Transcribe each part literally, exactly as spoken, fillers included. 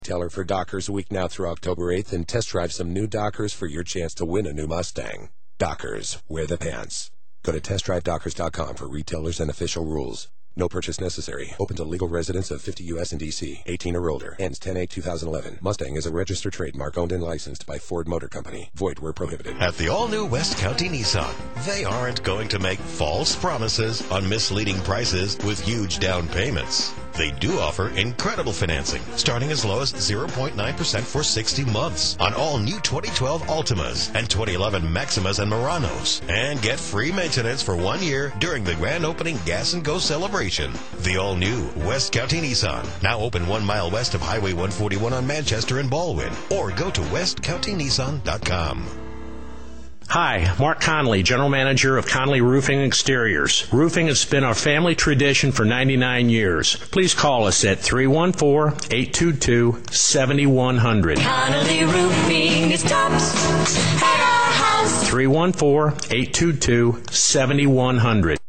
Retailer for Dockers a week now through October eighth and test drive some new Dockers for your chance to win a new Mustang. Dockers, wear the pants. Go to test drive dockers dot com for retailers and official rules. No purchase necessary. Open to legal residents of fifty U S and D C. eighteen or older. Ends ten eight two thousand eleven. Mustang is a registered trademark owned and licensed by Ford Motor Company. Void where prohibited. At the all-new West County Nissan, they aren't going to make false promises on misleading prices with huge down payments. They do offer incredible financing, starting as low as zero point nine percent for sixty months on all new twenty twelve Altimas and twenty eleven Maximas and Muranos. And get free maintenance for one year during the grand opening Gas and Go celebration. The all-new West County Nissan, now open one mile west of Highway one forty-one on Manchester and Baldwin. Or go to west county nissan dot com. Hi, Mark Conley, General Manager of Conley Roofing Exteriors. Roofing has been our family tradition for ninety-nine years. Please call us at three one four, eight two two, seven one zero zero. Conley Roofing is tops at our house. three one four, eight two two, seven one zero zero.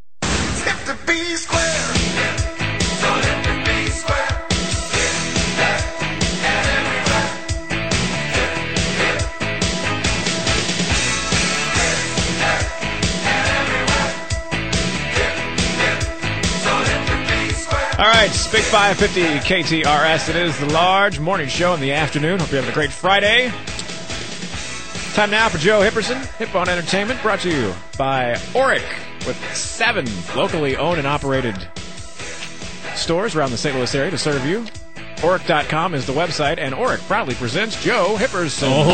All right, it's Big five fifty K T R S. It is the large morning show in the afternoon. Hope you're having a great Friday. Time now for Joe Hipperson, Hip On Entertainment, brought to you by Oric, with seven locally owned and operated stores around the Saint Louis area to serve you. Oric dot com is the website, and Oric proudly presents Joe Hipperson. Oh,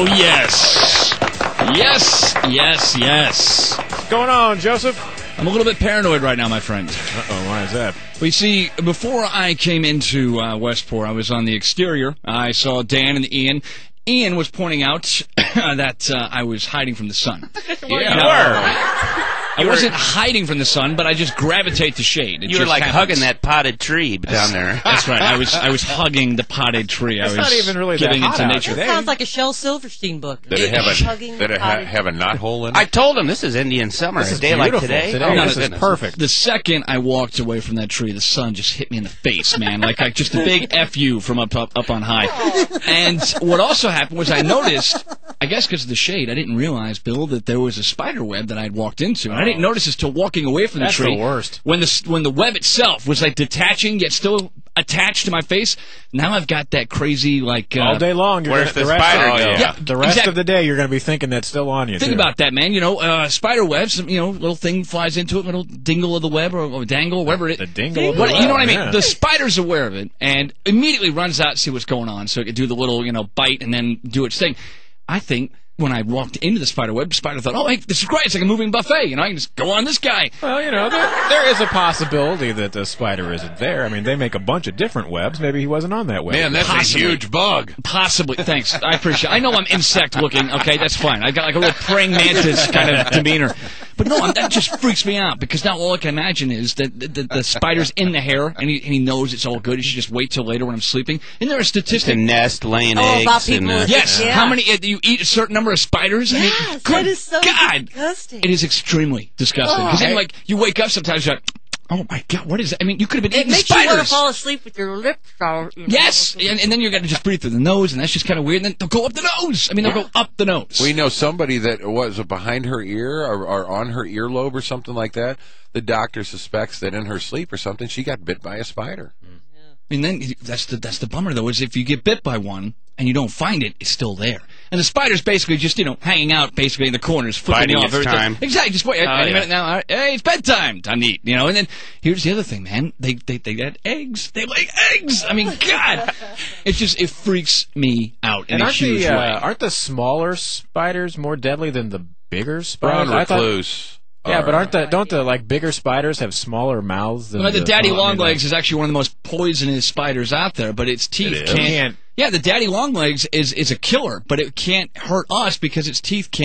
yes. Yes, yes, yes. What's going on, Joseph? I'm a little bit paranoid right now, my friend. Uh-oh, why is that? Well, you see, before I came into uh, Westport, I was on the exterior. I saw Dan and Ian. Ian was pointing out that uh, I was hiding from the sun. Well, yeah. you were. I wasn't hiding from the sun, but I just gravitate to shade. It you were just like happens. hugging that potted tree down there. That's right. I was I was hugging the potted tree. It's I was not even really giving that hot into out nature. today. Sounds like a Shel Silverstein book. Did it have a, Hugging did it ha- potted- have a knothole in it? I told him this is Indian summer. This a is day like beautiful today. today. Oh, No, this no, is no, perfect. The second I walked away from that tree, the sun just hit me in the face, man. Like I, just a big F you from up, up up on high. And what also happened was I noticed, I guess because of the shade, I didn't realize, Bill, that there was a spider web that I'd walked into. And I didn't notice this till walking away from the That's tree. the worst. When the when the web itself was like detaching yet still attached to my face. Now I've got that crazy like uh, all day long. You're Where's gonna, the the rest spider of, go? yeah. Yeah, The rest exactly. of the day, you're going to be thinking that's still on you. Think too. about that, man. You know, uh, spider webs. You know, little thing flies into it, little dingle of the web or, or dangle, whatever it. The dingle of the What, web. you know what I mean? Yeah. The spider's aware of it and immediately runs out to see what's going on, so it can do the little, you know, bite and then do its thing. I think when I walked into the spider web, the spider thought, "Oh, hey, this is great! It's like a moving buffet. You know, I can just go on this guy." Well, you know, there, there is a possibility that the spider isn't there. I mean, they make a bunch of different webs. Maybe he wasn't on that web. Man, that's Possibly. a huge bug. Possibly. Thanks. I appreciate it. I know I'm insect looking. Okay, that's fine. I got like a little praying mantis kind of demeanor. But no, I'm, that just freaks me out because now all I can imagine is that the, the, the spider's in the hair and he, and he knows it's all good. He should just wait till later when I'm sleeping. Isn't there a It's a statistic? nest laying Oh, eggs. about people and, uh, with- Yes. Yeah. How many? Uh, you eat a certain number of spiders? I mean, Yes, good that is so God. disgusting. It is extremely disgusting. Because then, like, you wake up sometimes, you're like, oh my God, what is that? I mean, you could have been It eating makes you want to spiders. fall asleep with your lips out. you know. Yes, and, and then you got to just breathe through the nose, and that's just kind of weird. And then they'll go up the nose. I mean, they'll go up the nose. We know somebody that was behind her ear or, or on her earlobe or something like that. The doctor suspects that in her sleep or something, she got bit by a spider. I mean, then that's the that's the bummer though, is if you get bit by one and you don't find it, it's still there. And the spider's basically just, you know, hanging out basically in the corners, flipping Biding you off its every time. time. Exactly. Just wait. Oh, any yeah. minute now. All right, hey, it's bedtime. Time to eat. You know. And then here's the other thing, man. They they they get eggs. They lay eggs. I mean, God, it's just it freaks me out in And a aren't huge the, uh, way. aren't the smaller spiders more deadly than the bigger spiders? Brown I thought- recluse. Yeah, are, but aren't the don't the like bigger spiders have smaller mouths than Well, the the daddy I mean, longlegs like- is actually one of the most poisonous spiders out there, but its teeth It is? can't. Can't- Yeah, the daddy longlegs is is a killer, but it can't hurt us because its teeth can't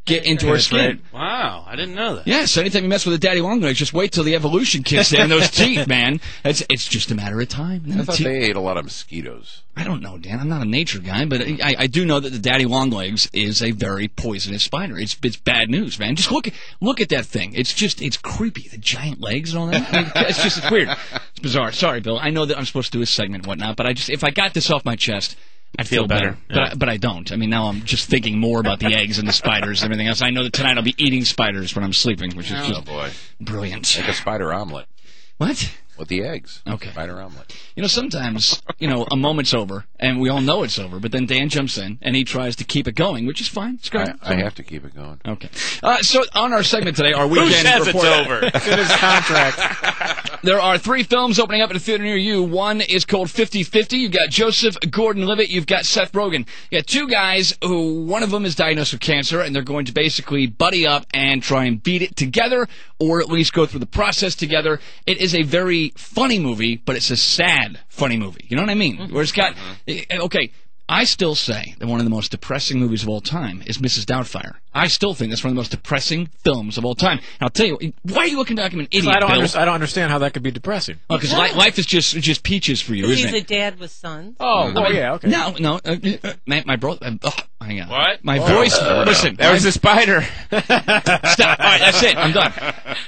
get into her skin. Wow, I didn't know that. Yes, anytime you mess with a daddy long legs, just wait till the evolution kicks in. Those teeth, man. It's, it's just a matter of time. I thought they ate a lot of mosquitoes. I don't know, Dan. I'm not a nature guy, but I, I do know that the daddy long legs is a very poisonous spider. It's it's bad news, man. Just look at look at that thing. It's just it's creepy. The giant legs and all that. I mean, it's just it's weird. It's bizarre. Sorry, Bill. I know that I'm supposed to do a segment and whatnot, but I just if I got this off my chest, I'd feel, feel better. better. Yeah. But I, but I don't. I mean, now I'm just thinking more about the eggs and the spiders and everything else. I know that tonight I'll be eating spiders when I'm sleeping, which is oh, just boy. brilliant. Like a spider omelet. What? With the eggs. Okay. Spider omelet. You know, sometimes, you know, a moment's over, and we all know it's over, but then Dan jumps in, and he tries to keep it going, which is fine. It's great. I, I have to keep it going. Okay. Uh, so, on our segment today, our weekend Who says report. it's over? It's in his contract. There are three films opening up at a theater near you. One is called fifty fifty. You've got Joseph Gordon-Levitt. You've got Seth Rogen. You got two guys who, one of them is diagnosed with cancer, and they're going to basically buddy up and try and beat it together, or at least go through the process together. It is a very funny movie, but it's a sad, funny movie. You know what I mean? Mm-hmm. Where it's got... Okay, I still say that one of the most depressing movies of all time is Missus Doubtfire. I still think that's one of the most depressing films of all time. And I'll tell you, why are you looking like an idiot, I don't, Bill? under, I don't understand how that could be depressing. Oh, because li- life is just just peaches for you, He's isn't a it? dad with sons. Oh, I oh mean, yeah, okay. No, no, uh, uh, my, my brother... Uh, oh, hang on. What? My Oh, voice... no, listen. There was my- a spider. Stop. All right, that's it. I'm done.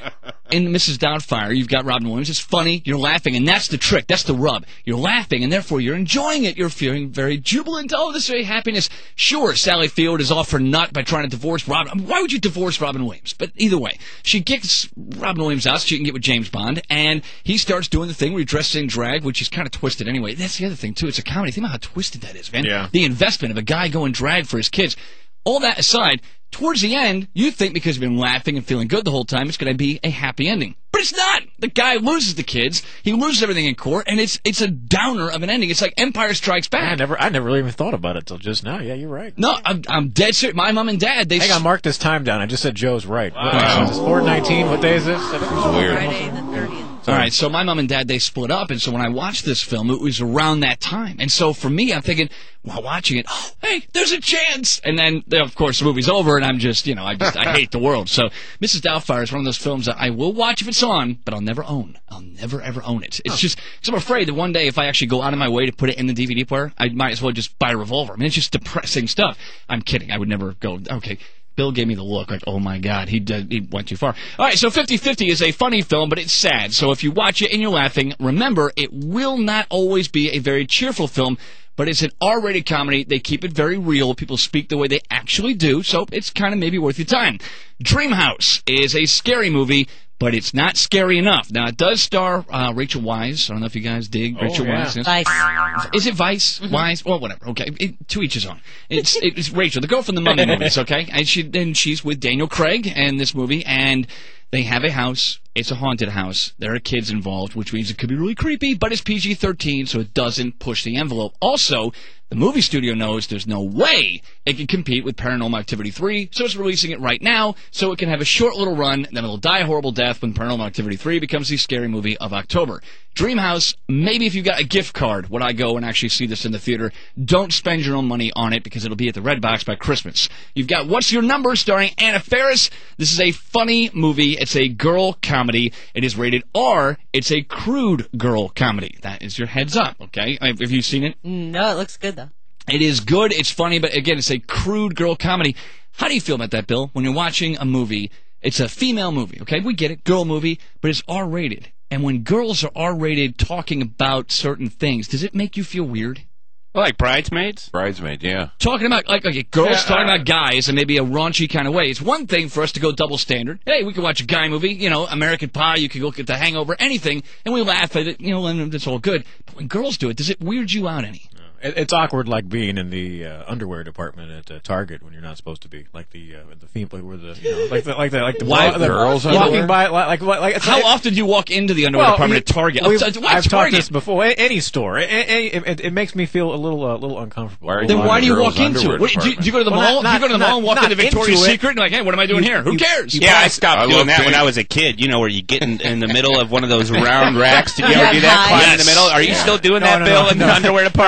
In Missus Doubtfire, you've got Robin Williams. It's funny. You're laughing, and that's the trick. That's the rub. You're laughing, and therefore you're enjoying it. You're feeling very jubilant. Oh, this very happiness. Sure, Sally Field is off her nut by trying to divorce Robin. Why would you divorce Robin Williams? But either way, she kicks Robin Williams out so she can get with James Bond, and he starts doing the thing where he dresses in drag, which is kind of twisted anyway. That's the other thing, too. It's a comedy. Think about how twisted that is, man. Yeah. The investment of a guy going drag for his kids. All that aside, towards the end, you think because you've been laughing and feeling good the whole time, it's going to be a happy ending. But it's not. The guy loses the kids. He loses everything in court, and it's it's a downer of an ending. It's like Empire Strikes Back. I never, I never really even thought about it till just now. Yeah, you're right. No, I'm, I'm dead serious. My mom and dad, they... Hang on, mark this time down. I just said Joe's right. Wow. What, is this four nineteen? What day is this? Weird. Friday the thirtieth. All right, so my mom and dad, they split up, and so when I watched this film, it was around that time. And so for me, I'm thinking, while watching it, oh, hey, there's a chance. And then, of course, the movie's over, and I'm just, you know, I just, I hate the world. So Missus Doubtfire is one of those films that I will watch if it's on, but I'll never own. I'll never, ever own it. It's just, because I'm afraid that one day if I actually go out of my way to put it in the D V D player, I might as well just buy a Revolver. I mean, it's just depressing stuff. I'm kidding. I would never go, okay. Bill gave me the look, like, oh, my God, he did, he went too far. All right, so fifty fifty is a funny film, but it's sad. So if you watch it and you're laughing, remember, it will not always be a very cheerful film, but it's an R-rated comedy. They keep it very real. People speak the way they actually do, so it's kind of maybe worth your time. Dreamhouse is a scary movie, but it's not scary enough. Now, it does star uh, Rachel Weisz. I don't know if you guys dig Oh, Rachel yeah. Weisz. Yes? Vice. Is it Vice? Mm-hmm. Weisz? Well, whatever. Okay, it, to each his own. It's it's Rachel, the girl from the Mummy movies. Okay, and she and she's with Daniel Craig in this movie, and they have a house. It's a haunted house. There are kids involved, which means it could be really creepy, but it's P G thirteen, so it doesn't push the envelope. Also, the movie studio knows there's no way it can compete with Paranormal Activity three, so it's releasing it right now, so it can have a short little run, and then it'll die a horrible death when Paranormal Activity three becomes the scary movie of October. Dreamhouse, maybe if you've got a gift card, would I go and actually see this in the theater? Don't spend your own money on it, because it'll be at the Red Box by Christmas. You've got What's Your Number, starring Anna Faris. This is a funny movie. It's a girl comedy. It is rated R. It's a crude girl comedy. That is your heads up, okay? Have you seen it? No, it looks good, though. It is good, it's funny, but again, it's a crude girl comedy. How do you feel about that, Bill? When you're watching a movie, it's a female movie, okay? We get it, girl movie, but it's R-rated. And when girls are R-rated talking about certain things, does it make you feel weird? Like Bridesmaids? Bridesmaid, yeah. Talking about, like, okay, girls Yeah, talking uh, about guys in maybe a raunchy kind of way. It's one thing for us to go double standard. Hey, we can watch a guy movie, you know, American Pie, you can look at The Hangover, anything, and we laugh at it, you know, and it's all good. But when girls do it, does it weird you out any? It, it's awkward, like being in the uh, underwear department at uh, Target when you're not supposed to be, like the uh, the female, where the you know, like the like the like the, Why- the girls' walking underwear? by, like like, like it's How like, often do you walk into the underwear Well, department you- at Target? we've- Oh, it's- I've talked Target? this before. A- Any store, a- a- it, it, it makes me feel a little uh, little uncomfortable. Why are you Then in why the do you girls' walk into underwear it? What, do, you, do you go to the Well, mall? not- do you go to the not- mall and walk not into Victoria's into it. Secret and like, hey, what am I doing You- here? Who you- cares? you Yeah, I buy- stopped I doing love that when big- I was a kid. You know, where you get in, in the middle of one of those round racks. Did you Yeah, ever do that? high. Climb in the Yes. middle? Are you Yeah. still doing No, that, no, Bill, no, in no. the underwear department? I've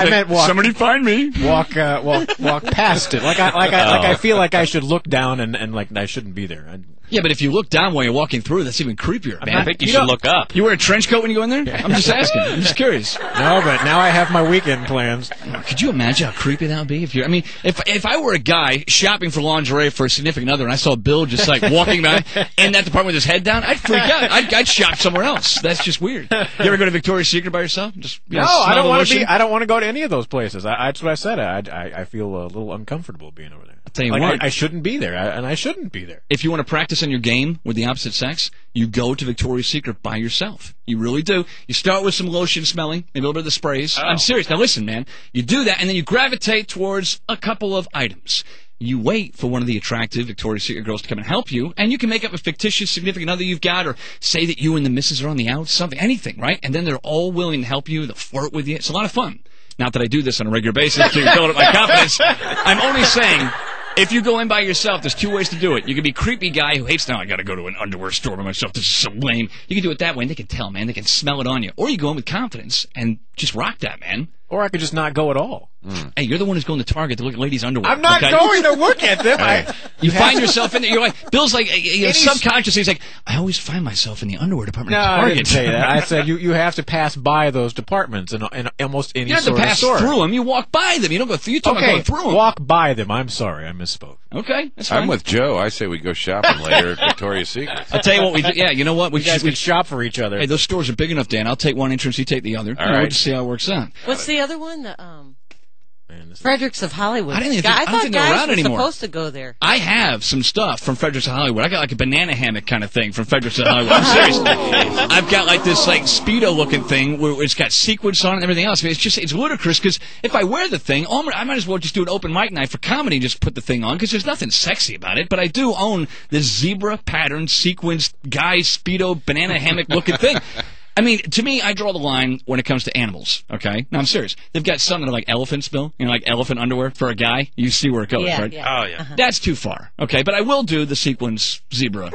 I meant walk. Somebody find me. Walk, uh, walk, walk past it. Like I, like I, like I feel like I should look down and, and like I shouldn't be there. I, Yeah, but if you look down while you're walking through, that's even creepier, man. I think you, You should know- look up. You wear a trench coat when you go in there? I'm just asking. I'm just curious. no, but now I have my weekend plans. Could you imagine how creepy that would be? If you're, I mean, if if I were a guy shopping for lingerie for a significant other and I saw Bill just like walking by in that department with his head down, I'd freak out. I'd, I'd shop somewhere else. That's just weird. You ever go to Victoria's Secret by yourself? Just you No, know, I smell don't the want to lotion? be. I don't want to go to any of those places. I, that's what I said. I, I, I feel a little uncomfortable being over there. I'll tell you like, what. I, I shouldn't be there, I, and I shouldn't be there. If you want to practice on your game with the opposite sex, you go to Victoria's Secret by yourself. You really do. You start with some lotion smelling, maybe a little bit of the sprays. Oh. I'm serious. Now listen, man. You do that, and then you gravitate towards a couple of items. You wait for one of the attractive Victoria's Secret girls to come and help you, and you can make up a fictitious significant other you've got, or say that you and the missus are on the out, something, anything, right? And then they're all willing to help you. They'll flirt with you. It's a lot of fun. Not that I do this on a regular basis to build up my confidence. I'm only saying, if you go in by yourself, there's two ways to do it. You can be a creepy guy who hates, now I gotta go to an underwear store by myself. This is so lame. You can do it that way, and they can tell, man. They can smell it on you. Or you go in with confidence and just rock that, man. Or I could just not go at all. Hey, you're the one who's going to Target to look at ladies' underwear. I'm not okay? going to look at them. I, You find yourself in there. You're like, Bill's like, you know, Any- subconsciously, he's like, I always find myself in the underwear department no, at I Target. didn't say that. I said you, you have to pass by those departments in, in almost any You don't have sort to of pass store. through them. You walk by them. You don't go through. You talk Okay, about going through them. walk by them. I'm sorry, I misspoke. Okay, that's fine. I'm with Joe. I say we go shopping later at Victoria's Secret. I'll tell you what we do. Yeah, you know what? We You guys should, we, can shop for each other. hey, those stores are big enough, Dan. I'll take one entrance. You take the other. All You know, We'll right. just see how it works out. What's the other one? The, um, Man, this is- Fredericks of Hollywood. I didn't even Guy- think- I I don't thought think they're guys around were anymore. supposed to go there. I have some stuff from Fredericks of Hollywood. I got like a banana hammock kind of thing from Fredericks of Hollywood. I'm serious. I've got like this like Speedo looking thing where it's got sequins on it and everything else. I mean, it's just it's ludicrous because if I wear the thing, oh, I might as well just do an open mic night for comedy and just put the thing on because there's nothing sexy about it. But I do own this zebra pattern sequins guy Speedo banana hammock looking thing. I mean, to me, I draw the line when it comes to animals, okay? No, I'm serious. They've got some that are like elephants, Bill. You know, like elephant underwear for a guy. You see where it goes, Yeah, right? yeah. Oh, yeah. That's too far, okay? But I will do the sequins zebra.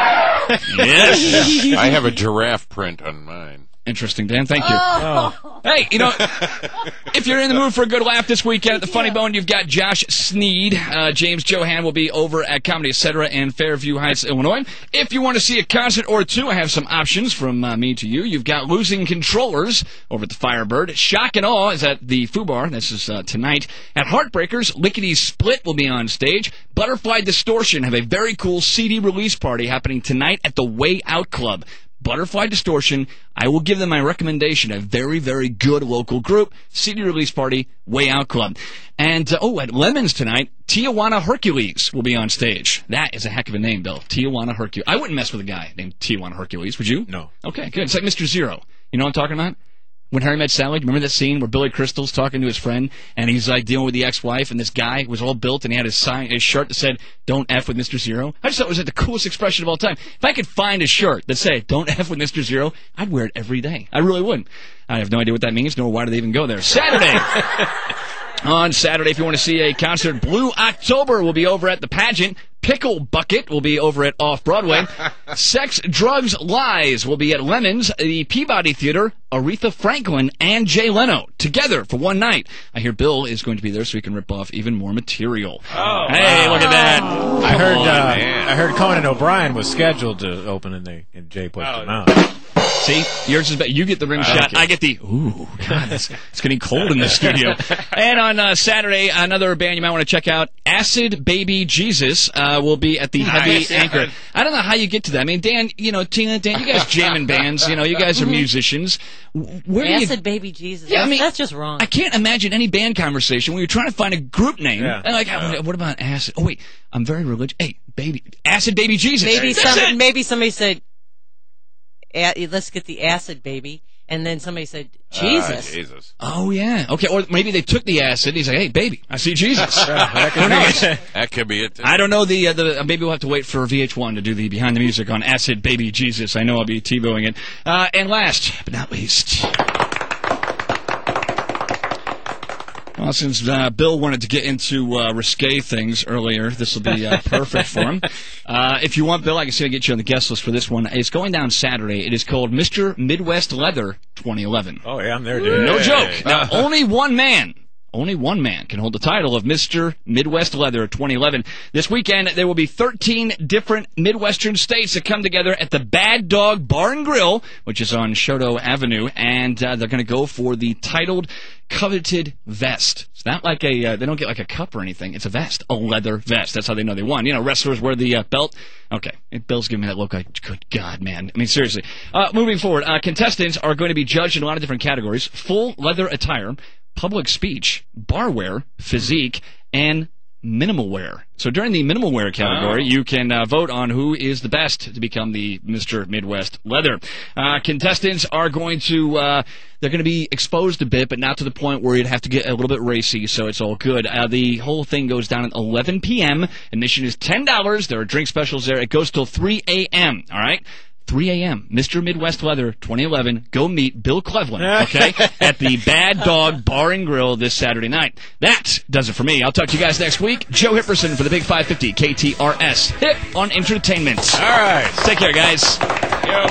Yes. I have a giraffe print on mine. Interesting, Dan. Thank you. Hey, you know, if you're in the mood for a good laugh this weekend at the Funny Bone, you've got Josh Sneed. Uh, James Johan will be over at Comedy et cetera in Fairview Heights, Illinois. If you want to see a concert or two, I have some options from uh, me to you. You've got Losing Controllers over at the Firebird. Shock and Awe is at the Fubar. This is uh, tonight. At Heartbreakers, Lickety Split will be on stage. Butterfly Distortion have a very cool C D release party happening tonight at the Way Out Club. Butterfly Distortion, I will give them my recommendation. A very, very good local group. C D release party, Way Out Club. And, uh, oh, at Lemons tonight, Tijuana Hercules will be on stage. That is a heck of a name, Bill. Tijuana Hercules. I wouldn't mess with a guy named Tijuana Hercules, would you? No. Okay, good. It's like Mister Zero. You know what I'm talking about? When Harry Met Sally, remember that scene where Billy Crystal's talking to his friend and he's like dealing with the ex-wife and this guy was all built and he had his sign, his shirt that said "Don't F with Mister Zero." I just thought it was like the coolest expression of all time. If I could find a shirt that said "Don't F with Mister Zero," I'd wear it every day. I really would. I have no idea what that means, nor why do they even go there. Saturday. On Saturday, if you want to see a concert, Blue October will be over at the Pageant. Pickle Bucket will be over at Off-Broadway. Sex, Drugs, Lies will be at Lemons, the Peabody Theater, Aretha Franklin, and Jay Leno together for one night. I hear Bill is going to be there so he can rip off even more material. Oh, hey, wow. look at that. I heard on, uh, man. I heard Conan O'Brien was scheduled to open and they and Jay pushed Oh, him out. See, yours is better. You get the rim shot. Okay. I get the, ooh, God, it's, it's getting cold in the studio. And on uh, Saturday, another band you might want to check out, Acid Baby Jesus, uh, will be at the Heavy Nice. Anchor. I don't know how you get to that. I mean, Dan, you know, Tina, Dan, you guys jam in bands. You know, you guys are musicians. Where do you... Acid Baby Jesus. Yeah, I that's, mean, that's just wrong. I can't imagine any band conversation where you're trying to find a group name. Yeah. And like, oh, what about Acid? Oh, wait, I'm very religious. Hey, baby, Acid Baby Jesus. maybe That's some, it. maybe somebody said, "A- "Let's get the acid, baby," and then somebody said, "Jesus." Ah, Jesus. Oh, yeah. Okay, or maybe they took the acid. He's like, hey, baby, I see Jesus. That could Who be knows? it. That could be it. Too. I don't know the, uh, the uh, maybe we'll have to wait for V H one to do the behind the music on Acid Baby Jesus. I know I'll be TiVoing it. Uh, and last but not least. Well, since uh, Bill wanted to get into uh, risque things earlier, this will be uh, perfect for him. Uh, if you want, Bill, I can see I get you on the guest list for this one. It's going down Saturday. It is called Mister Midwest Leather twenty eleven. Oh, yeah, I'm there, dude. No joke. Now, only one man. Only one man can hold the title of Mister Midwest Leather twenty eleven. This weekend, there will be thirteen different Midwestern states that come together at the Bad Dog Bar and Grill, which is on Choteau Avenue, and uh, they're going to go for the titled coveted vest. It's not like a, uh, they don't get like a cup or anything. It's a vest, a leather vest. That's how they know they won. You know, wrestlers wear the uh, belt. Okay, and Bill's giving me that look like, good God, man. I mean, seriously. Uh, moving forward, uh, contestants are going to be judged in a lot of different categories. Full leather attire, public speech, barware, physique, and minimal wear. So during the minimal wear category, oh. you can uh, vote on who is the best to become the Mister Midwest Leather. Uh, contestants are going to, uh, they're going to be exposed a bit, but not to the point where you'd have to get a little bit racy, so it's all good. Uh, the whole thing goes down at eleven p.m. Admission is ten dollars. There are drink specials there. It goes till three a.m., all right? three a.m. Mister Midwest Leather twenty eleven. Go meet Bill Cleveland, okay, at the Bad Dog Bar and Grill this Saturday night. That does it for me. I'll talk to you guys next week. Joe Hipperson for the Big five fifty K T R S. Hip on entertainment. All right. Take care, guys. Yo.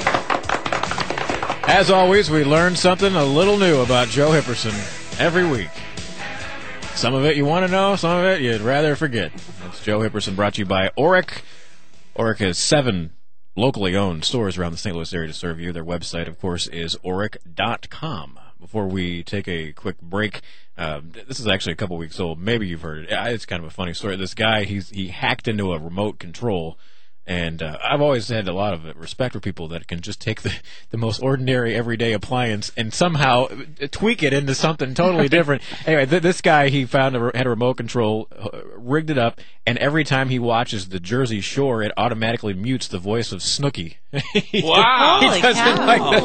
As always, we learn something a little new about Joe Hipperson every week. Some of it you want to know, some of it you'd rather forget. It's Joe Hipperson, brought to you by Oric. Oric has seven locally owned stores around the Saint Louis area to serve you. Their website, of course, is oric dot com. Before we take a quick break, uh, this is actually a couple weeks old. Maybe you've heard it. It's kind of a funny story. This guy, he's he hacked into a remote control, and uh, I've always had a lot of respect for people that can just take the, the most ordinary, everyday appliance and somehow tweak it into something totally different. Anyway, th- this guy, he found a, had a remote control, uh, rigged it up, and every time he watches the Jersey Shore, it automatically mutes the voice of Snooki. Wow! He does it like that. Oh,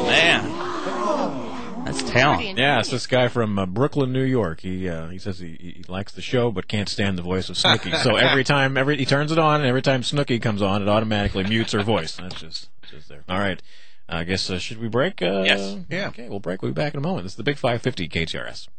man. That's talent. Yeah, it's this guy from uh, Brooklyn, New York. He uh, he says he, he likes the show but can't stand the voice of Snooki. So every time every he turns it on, and every time Snooki comes on, it automatically mutes her voice. That's just, just there. All right. I guess, uh, should we break? Uh, yes. Yeah. Okay, we'll break. We'll be back in a moment. This is the Big five fifty K T R S.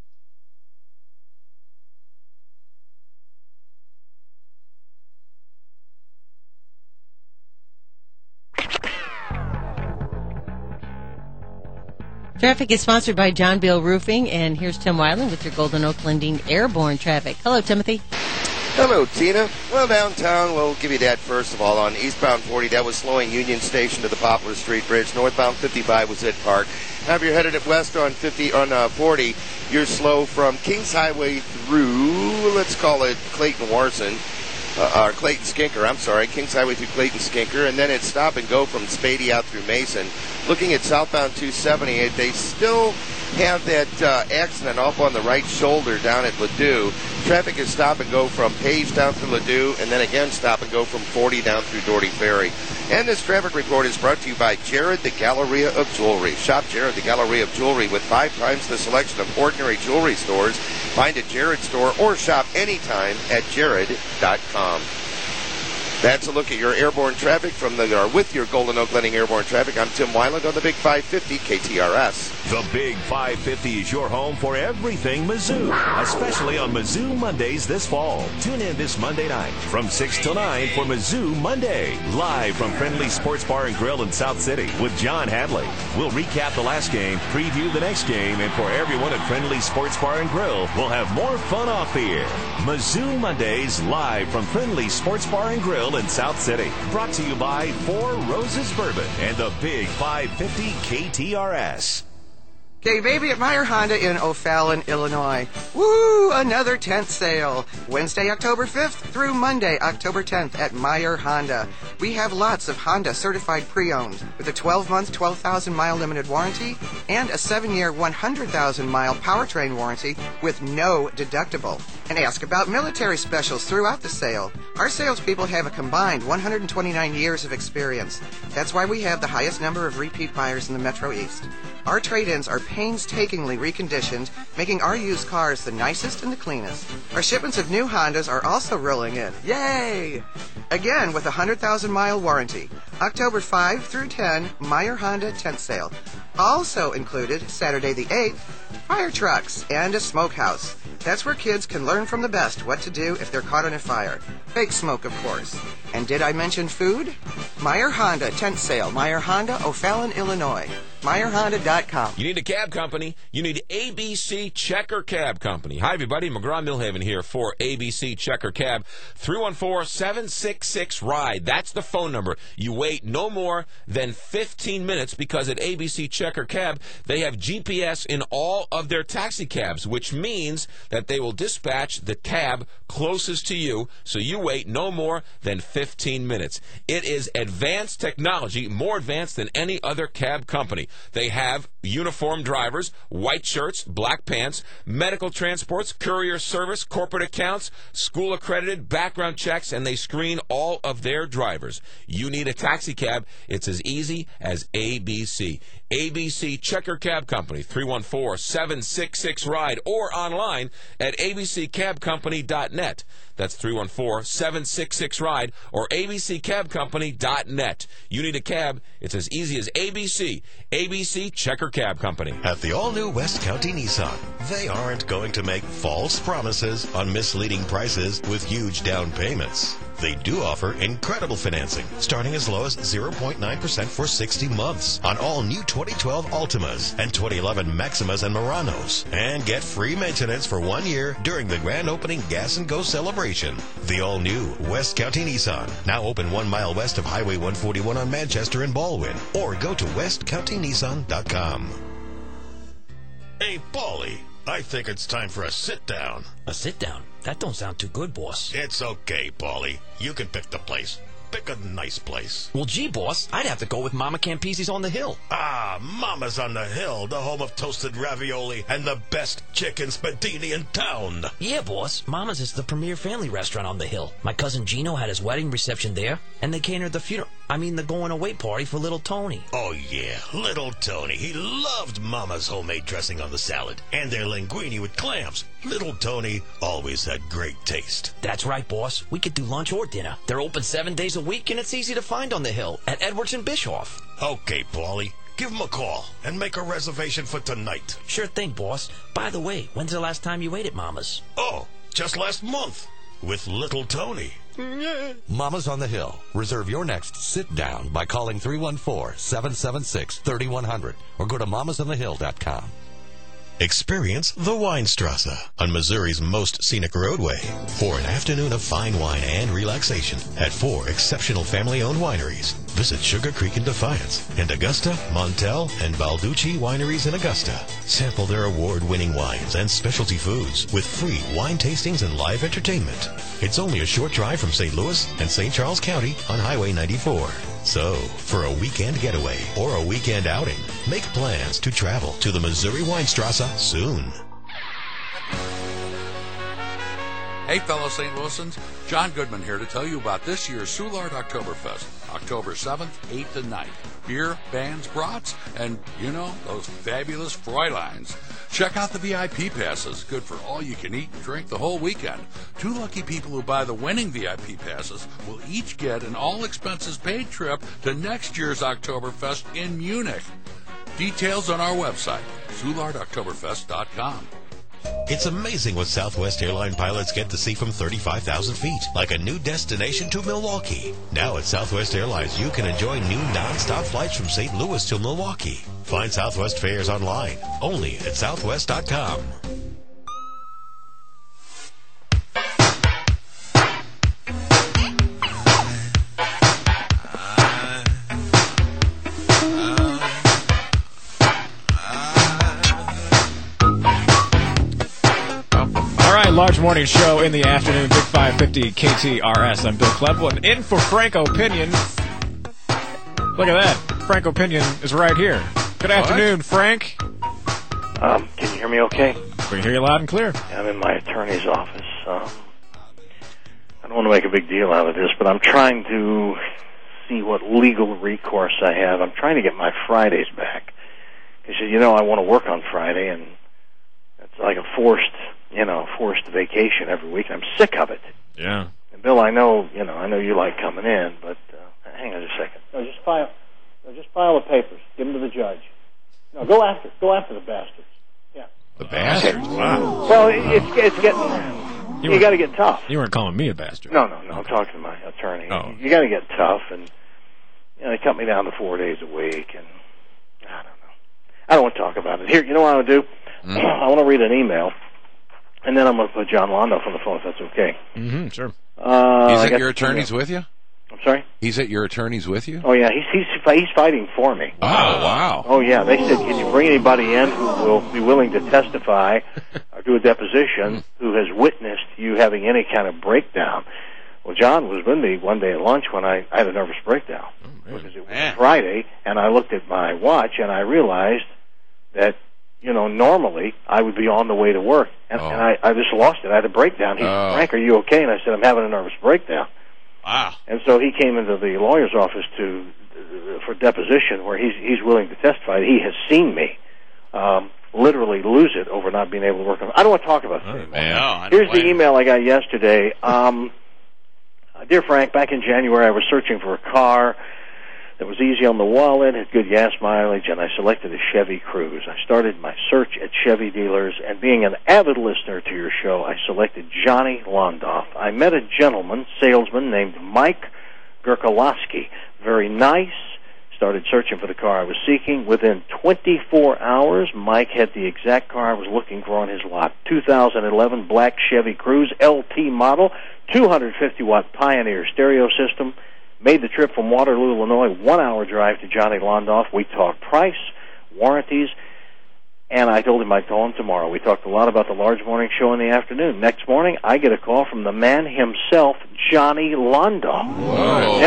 Traffic is sponsored by John Bill Roofing, and here's Tim Weiland with your Golden Oak Lending Airborne Traffic. Hello, Timothy. Hello, Tina. Well, downtown, we'll give you that first of all. On eastbound forty, that was slowing Union Station to the Poplar Street Bridge. Northbound fifty-five was at Park. Now, if you're headed at west on fifty on uh, forty, you're slow from Kings Highway through, let's call it Clayton Warson. Uh, or Clayton Skinker, I'm sorry, Kings Highway through Clayton Skinker, and then it's stop and go from Spady out through Mason. Looking at southbound two seventy-eight, they still have that uh, accident off on the right shoulder down at Ladue. Traffic is stop and go from Page down through Ladue, and then again stop and go from forty down through Doherty Ferry. And this traffic report is brought to you by Jared the Galleria of Jewelry. Shop Jared the Galleria of Jewelry with five times the selection of ordinary jewelry stores. Find a Jared store or shop anytime at jared dot com. That's a look at your airborne traffic from the, or with your Golden Oak Lending Airborne Traffic. I'm Tim Weiland on the Big five fifty K T R S. The Big five fifty is your home for everything Mizzou, especially on Mizzou Mondays this fall. Tune in this Monday night from six till nine for Mizzou Monday, live from Friendly Sports Bar and Grill in South City with John Hadley. We'll recap the last game, preview the next game, and for everyone at Friendly Sports Bar and Grill, we'll have more fun off the air. Mizzou Mondays, live from Friendly Sports Bar and Grill in South City. Brought to you by Four Roses Bourbon and the Big five fifty K T R S. Okay, baby, at Meyer Honda in O'Fallon, Illinois. Woo! Another tent sale. Wednesday, October fifth through Monday, October tenth at Meyer Honda. We have lots of Honda certified pre-owned with a twelve-month, twelve thousand mile limited warranty and a seven-year, one hundred thousand mile powertrain warranty with no deductible. And ask about military specials throughout the sale. Our salespeople have a combined one hundred twenty-nine years of experience. That's why we have the highest number of repeat buyers in the Metro East. Our trade-ins are painstakingly reconditioned, making our used cars the nicest and the cleanest. Our shipments of new Hondas are also rolling in. Yay! Again, with a one hundred thousand mile warranty. October fifth through tenth, Meyer Honda tent sale. Also included, Saturday the eighth, fire trucks and a smokehouse. That's where kids can learn from the best what to do if they're caught in a fire. Fake smoke, of course. And did I mention food? Meyer Honda tent sale. Meyer Honda, O'Fallon, Illinois. Meyer Honda dot com. You need a cab company? You need A B C Checker Cab Company. Hi, everybody. McGraw-Millhaven here for A B C Checker Cab. three one four, seven six six, RIDE. That's the phone number. You wait no more than fifteen minutes because at A B C Checker Cab, they have G P S in all of their taxi cabs, which means that they will dispatch the cab closest to you, so you wait no more than fifteen minutes. It is advanced technology, more advanced than any other cab company. They have uniformed drivers, white shirts, black pants, medical transports, courier service, corporate accounts, school accredited, background checks, and they screen all of their drivers. You need a taxi cab, it's as easy as A B C. A B C Checker Cab Company, three one four, seven six six, RIDE, or online at A B C cab company dot net. That's three one four, seven six six, RIDE or A B C cab company dot net. You need a cab, it's as easy as A B C. A B C Checker Cab Company. At the all-new West County Nissan, they aren't going to make false promises on misleading prices with huge down payments. They do offer incredible financing, starting as low as zero point nine percent for sixty months on all new twenty twelve Altimas and twenty eleven Maximas and Muranos. And get free maintenance for one year during the grand opening Gas and Go celebration. The all-new West County Nissan, now open one mile west of Highway one forty-one on Manchester and Baldwin. Or go to west county nissan dot com. Hey, Paulie, I think it's time for a sit-down. A sit-down? That don't sound too good, boss. It's okay, Paulie. You can pick the place. Pick a nice place. Well, gee, boss, I'd have to go with Mama Campisi's on the Hill. Ah, Mama's on the Hill, the home of toasted ravioli and the best chicken spadini in town. Yeah, boss. Mama's is the premier family restaurant on the Hill. My cousin Gino had his wedding reception there, and they catered the funeral. I mean, the going-away party for little Tony. Oh, yeah, little Tony. He loved Mama's homemade dressing on the salad and their linguine with clams. Little Tony always had great taste. That's right, boss. We could do lunch or dinner. They're open seven days a week, and it's easy to find on the Hill at Edwards and Bischoff. Okay, Paulie. Give him a call and make a reservation for tonight. Sure thing, boss. By the way, when's the last time you ate at Mama's? Oh, just last month with little Tony. Mama's on the Hill. Reserve your next sit-down by calling three one four, seven seven six, three one zero zero or go to mamas on the hill dot com. Experience the Weinstrasse on Missouri's most scenic roadway for an afternoon of fine wine and relaxation at four exceptional family-owned wineries. Visit Sugar Creek in Defiance and Augusta, Montel, and Balducci wineries in Augusta. Sample their award-winning wines and specialty foods with free wine tastings and live entertainment. It's only a short drive from Saint Louis and Saint Charles County on Highway ninety-four. So, for a weekend getaway or a weekend outing, make plans to travel to the Missouri Weinstrasse soon. Hey, fellow Saint Louisans, John Goodman here to tell you about this year's Soulard Oktoberfest, October seventh, eighth, and ninth. Beer, bands, brats, and, you know, those fabulous Fräuleins. Check out the V I P passes, good for all you can eat and drink the whole weekend. Two lucky people who buy the winning V I P passes will each get an all-expenses-paid trip to next year's Oktoberfest in Munich. Details on our website, soulard oktoberfest dot com. It's amazing what Southwest airline pilots get to see from thirty-five thousand feet, like a new destination to Milwaukee. Now at Southwest Airlines, you can enjoy new non-stop flights from Saint Louis to Milwaukee. Find Southwest fares online, only at southwest dot com. Large morning show in the afternoon, Big five fifty K T R S. I'm Bill Klebel, in for Franco Pinion. Look at that. Franco Pinion is right here. Good afternoon, what? Frank. Um, can you hear me okay? We can hear you loud and clear. I'm in my attorney's office. Um, I don't want to make a big deal out of this, but I'm trying to see what legal recourse I have. I'm trying to get my Fridays back. Because, you know, I want to work on Friday, and it's like a forced... you know, forced vacation every week. I'm sick of it. Yeah. And Bill, I know, you know, I know you like coming in, but uh, hang on just a second. No, just file. No, just file the papers. Give them to the judge. No, go after, go after the bastards. Yeah. The bastard. Wow. Well, it's it's getting. You, You you got to get tough. You weren't calling me a bastard. No, no, no. I'm talking to my attorney. Oh. You got to get tough, and you know, they cut me down to four days a week, and I don't know. I don't want to talk about it. Here, you know what I want to do? Mm. I want to read an email, and then I'm going to put John Londoff on the phone if that's okay. Mm-hmm, sure. Uh, He's I at got your the attorneys email. with you? I'm sorry? He's at your attorneys with you? Oh, yeah, he's, he's, he's fighting for me. Oh, wow. Oh, yeah. They said, can you bring anybody in who will be willing to testify or do a deposition who has witnessed you having any kind of breakdown? Well, John was with me one day at lunch when I, I had a nervous breakdown. Oh, because it was Friday, and I looked at my watch, and I realized that, you know, normally I would be on the way to work. And, Oh. and I, I just lost it. I had a breakdown. He Oh. said, Frank, are you okay? And I said, I'm having a nervous breakdown. Wow. And so he came into the lawyer's office to uh, for deposition, where he's he's willing to testify that he has seen me um, literally lose it over not being able to work on. I don't want to talk about this anymore. Man. No, I don't Here's the blame you. email I got yesterday. Um, uh, Dear Frank, back in January, I was searching for a car that was easy on the wallet, had good gas mileage, and I selected a Chevy Cruze. I started my search at Chevy dealers, and being an avid listener to your show, I selected Johnny Londoff. I met a gentleman, salesman, named Mike Gerkolowski. Very nice. Started searching for the car I was seeking. Within twenty-four hours, Mike had the exact car I was looking for on his lot. two thousand eleven black Chevy Cruze L T model, two hundred fifty watt Pioneer stereo system. Made the trip from Waterloo, Illinois, one-hour drive to Johnny Londoff. We talked price, warranties, and I told him I'd call him tomorrow. We talked a lot about the large morning show in the afternoon. Next morning, I get a call from the man himself, Johnny Londoff. Whoa.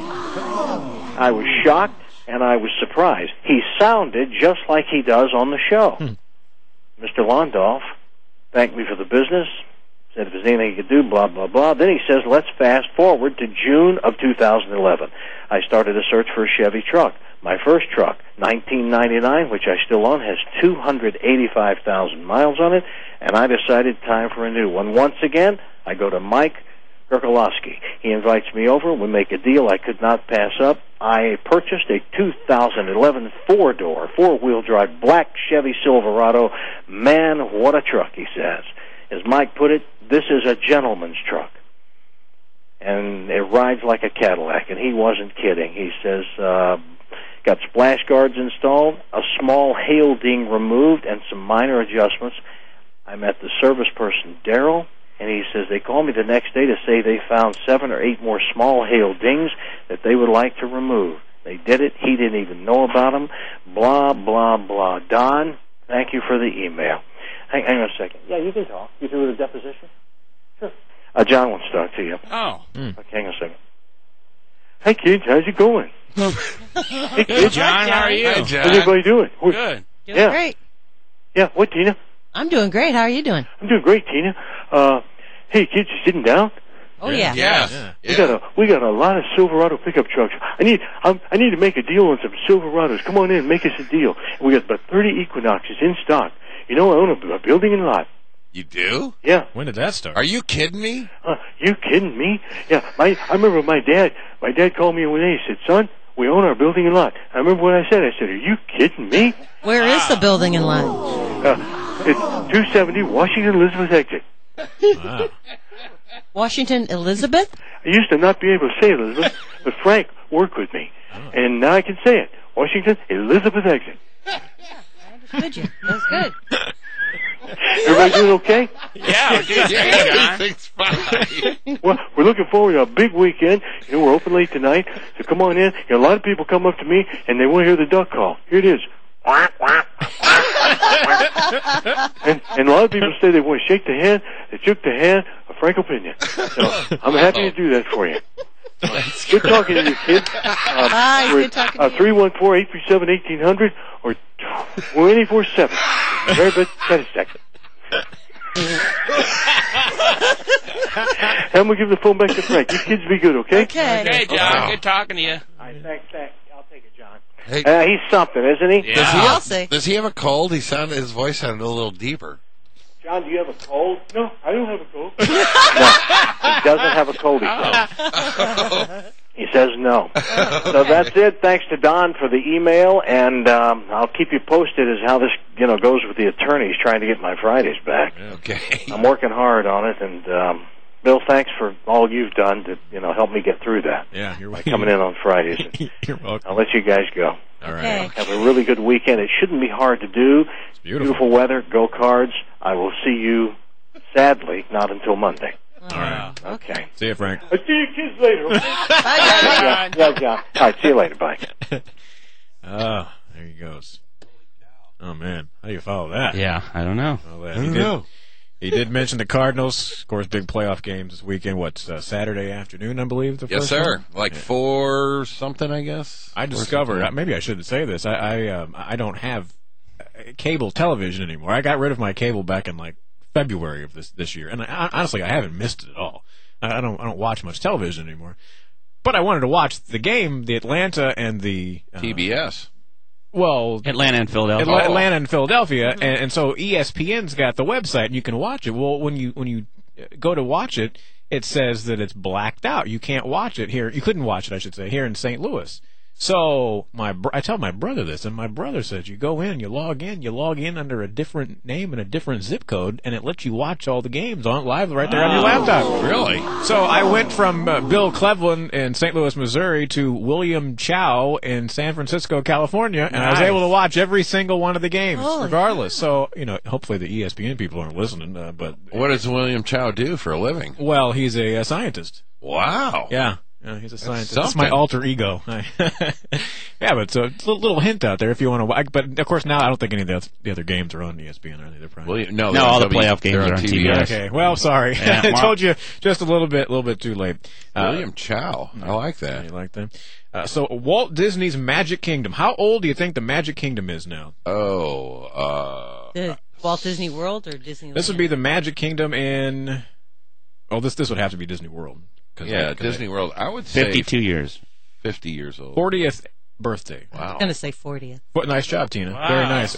Yeah. I was shocked, and I was surprised. He sounded just like he does on the show. Hmm. Mister Londoff thanked me for the business, said if there's anything he could do, blah, blah, blah. Then he says, let's fast forward to June of two thousand eleven. I started a search for a Chevy truck. My first truck, nineteen ninety-nine, which I still own, has two hundred eighty-five thousand miles on it, and I decided time for a new one. Once again, I go to Mike Gerkolowski. He invites me over. We make a deal I could not pass up. I purchased a two thousand eleven four-door, four-wheel drive black Chevy Silverado. Man, what a truck, he says. As Mike put it, this is a gentleman's truck. And it rides like a Cadillac, and he wasn't kidding. He says, uh, got splash guards installed, a small hail ding removed, and some minor adjustments. I met the service person, Daryl, and he says they called me the next day to say they found seven or eight more small hail dings that they would like to remove. They did it. He didn't even know about them. Blah, blah, blah. Don, thank you for the email. Hang, hang on a second. Yeah, you can talk. You through with a deposition? Sure. Uh, John wants to talk to you. Oh. Okay, hang on a second. Hey, kids, how's it going? Hey, kids. John, how are you? Hey, John. How's everybody doing? What- Good. Doing Yeah. great. Yeah, what, Tina? I'm doing great. How are you doing? I'm doing great, Tina. Uh, hey, kids, you sitting down? Oh, yeah. Yes. Yeah. We got a we got a lot of Silverado pickup trucks. I need I'm, I need to make a deal on some Silverados. Come on in, make us a deal. We got about thirty Equinoxes in stock. You know, I own a, a building and lot. You do? Yeah. When did that start? Are you kidding me? Uh, you kidding me? Yeah. My I remember my dad. My dad called me one day. He said, "Son, we own our building and lot." I remember what I said. I said, "Are you kidding me?" Where is the building and lot? Uh, it's two seventy Washington Elizabeth exit. Wow. Washington Elizabeth? I used to not be able to say Elizabeth, but Frank worked with me, and now I can say it. Washington Elizabeth exit. Good, you. That's good. Everybody doing okay? Yeah, we're doing Yeah, great, John. everything's fine. Well, we're looking forward to a big weekend. You know, we're open late tonight, so come on in. You know, a lot of people come up to me, and they want to hear the duck call. Here it is. and, and a lot of people say they want to shake the hand. They shook the hand of Frank Opinion. So I'm happy to do that for you. Good talking to you, kids. Um, Bye, we're good talking uh, to you. three one four, eight three seven, one eight hundred or twenty-four seven. Very best satisfaction. And we'll give the phone back to Frank. You kids be good, okay? Okay. Okay, John. Wow. Good talking to you. All right, thanks, thanks. I'll take it, John. Hey, Uh, he's something, isn't he? Yeah. does, he I'll have, say. does he have a cold? He sounded his voice sounded a little deeper. John, do you have a cold? No, I don't have a cold. No, he doesn't have a cold, he says. He says no. know. So that's it. Thanks to Don for the email, and um, I'll keep you posted as how this, you know, goes with the attorneys trying to get my Fridays back. Okay. I'm working hard on it, and um, Bill, thanks for all you've done to, you know, help me get through that. Yeah, you're by welcome. coming in on Fridays. You're welcome. I'll let you guys go. All right. Have a really good weekend. It shouldn't be hard to do. It's beautiful. weather. Go Cards. I will see you, sadly, not until Monday. All right. Okay. See you, Frank. I'll see you kids later. Okay? yeah, yeah, yeah. All right, see you later. Bye. Oh, there he goes. Oh, man. How do you follow that? Yeah, I don't know. Follow that. I He don't did, know. He did mention the Cardinals. Of course, big playoff games this weekend. What's uh, Saturday afternoon, I believe? The Yes, first sir. one? Like Yeah. four something, I guess. I Four discovered, something. maybe I shouldn't say this, I I, um, I don't have uh, cable television anymore. I got rid of my cable back in like February of this this year, and I, honestly, I haven't missed it at all. I, I don't I don't watch much television anymore. But I wanted to watch the game, the Atlanta and the uh, T B S. Well, Atlanta and Philadelphia. Atla- Atlanta and Philadelphia, and, and so E S P N's got the website, and you can watch it. Well, when you when you go to watch it, it says that it's blacked out. You can't watch it here. You couldn't watch it, I should say, here in Saint Louis. So my br- I tell my brother this, and my brother says, you go in, you log in, you log in under a different name and a different zip code, and it lets you watch all the games on live right there on your laptop. Really? So I went from uh, Bill Cleveland in Saint Louis, Missouri, to William Chow in San Francisco, California, and I was Nice. able to watch every single one of the games, Holy regardless. So, you know, hopefully the E S P N people aren't listening, uh, but... What does William Chow do for a living? Well, he's a, a scientist. Wow. Yeah. Yeah, he's a scientist. something. That's my alter ego. Yeah, but so it's a little hint out there if you want to. But of course, now I don't think any of the other, the other games are on E S P N, are they? They're probably William, no, No, they're all on the W- playoff games they're are on T B S. Okay. Well, sorry. Yeah, I Mark- told you just a little bit, a little bit too late. Uh, William Chow. I like that. You like that? Uh, so Walt Disney's Magic Kingdom. How old do you think the Magic Kingdom is now? Oh, uh, The Walt Disney World or Disneyland? This would be the Magic Kingdom in. Oh, this this would have to be Disney World. 'Cause yeah, they- 'cause Disney they- World. I would say Fifty-two years. fifty years old. fortieth birthday. Wow. I'm going to say fortieth. What nice job, Tina. Very nice.